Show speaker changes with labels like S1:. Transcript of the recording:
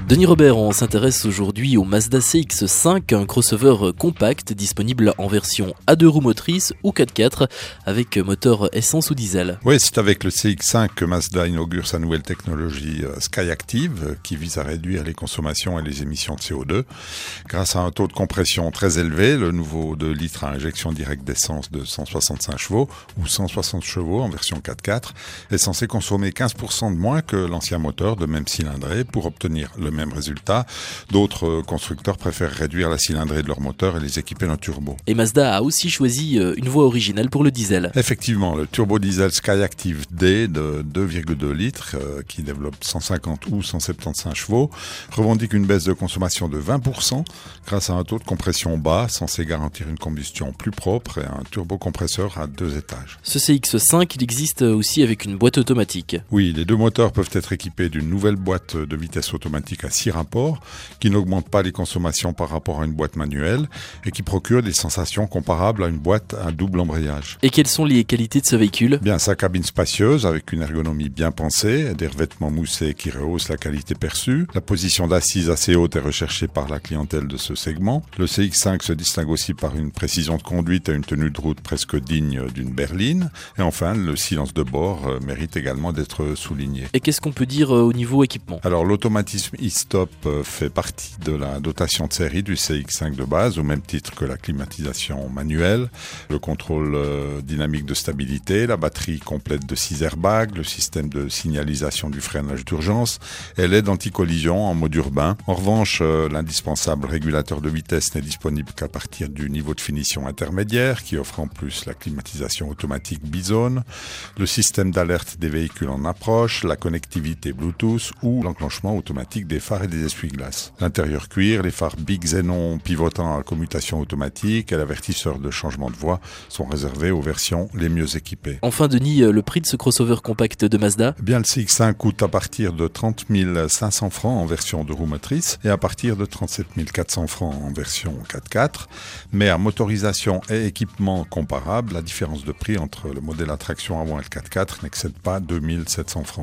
S1: Denis Robert, on s'intéresse aujourd'hui au Mazda CX-5, un crossover compact disponible en version à 2 roues motrices ou 4x4 avec moteur essence ou diesel.
S2: Oui, c'est avec le CX-5 que Mazda inaugure sa nouvelle technologie Skyactiv qui vise à réduire les consommations et les émissions de CO2. Grâce à un taux de compression très élevé, le nouveau 2 litres à injection directe d'essence de 165 chevaux ou 160 chevaux en version 4x4 est censé consommer 15% de moins que l'ancien moteur de même cylindrée. Pour obtenir le même résultat, d'autres constructeurs préfèrent réduire la cylindrée de leur moteur et les équiper d'un turbo.
S1: Et Mazda a aussi choisi une voie originale pour le diesel.
S2: Effectivement, le turbo diesel Skyactiv D de 2,2 litres qui développe 150 ou 175 chevaux revendique une baisse de consommation de 20% grâce à un taux de compression bas censé garantir une combustion plus propre et un turbocompresseur à 2 étages.
S1: Ce CX-5, il existe aussi avec une boîte automatique.
S2: Oui, les deux moteurs peuvent être équipés d'une nouvelle boîte de vitesse automatique à 6 rapports qui n'augmente pas les consommations par rapport à une boîte manuelle et qui procure des sensations comparables à une boîte à double embrayage.
S1: Et quelles sont les qualités de ce véhicule ?
S2: Bien, sa cabine spacieuse avec une ergonomie bien pensée et des revêtements moussés qui rehaussent la qualité perçue. La position d'assise assez haute est recherchée par la clientèle de ce segment. Le CX-5 se distingue aussi par une précision de conduite et une tenue de route presque digne d'une berline. Et enfin, le silence de bord mérite également d'être souligné.
S1: Et qu'est-ce qu'on peut dire au niveau équipement ?
S2: Alors, l'automatisme e-stop fait partie de la dotation de série du CX-5 de base, au même titre que la climatisation manuelle, le contrôle dynamique de stabilité, la batterie complète de 6 airbags, le système de signalisation du freinage d'urgence et l'aide anti-collision en mode urbain. En revanche, l'indispensable régulateur de vitesse n'est disponible qu'à partir du niveau de finition intermédiaire, qui offre en plus la climatisation automatique bizone, le système d'alerte des véhicules en approche, la connectivité Bluetooth ou l'enclenchement automatique des phares et des essuie-glaces. L'intérieur cuir, les phares Big Xenon pivotant à commutation automatique et l'avertisseur de changement de voie sont réservés aux versions les mieux équipées.
S1: Enfin Denis, le prix de ce crossover compact de Mazda ?
S2: Bien, le CX-5 coûte à partir de 30 500 francs en version 2 roues motrices et à partir de 37 400 francs en version 4x4. Mais à motorisation et équipement comparables, la différence de prix entre le modèle à traction avant et le 4x4 n'excède pas 2 700 francs.